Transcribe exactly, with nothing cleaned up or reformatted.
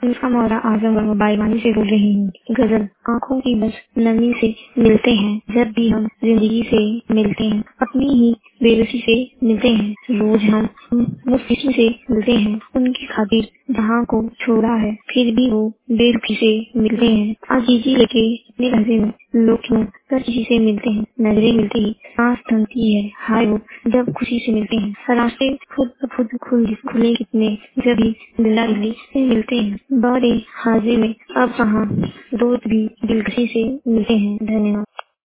नुस्खा मौला आजम और मोबाइल से बोल रही हूँ। गजल आँखों की बस नमी से मिलते हैं जब भी हम जिंदगी से मिलते हैं, अपनी ही बेबसी से मिलते हैं। रोज हम मुफ्ती से मिलते हैं, उनकी खातिर जहाँ को छोड़ा है फिर भी वो बेरुखी से मिलते हैं। आजीजी लेके अपने लहजे में लोग क्यों हर किसी से मिलते हैं। नजरें मिलती ही सांस थमती है, हाय वो जब खुशी से मिलते हैं। रास्ते खुद ब खुद खुल खुले कितने जब भी दिला दिली से मिलते हैं। बड़े हाजिर में अब कहाँ दोस्त भी दिलकशी से मिलते हैं। धन्यवाद।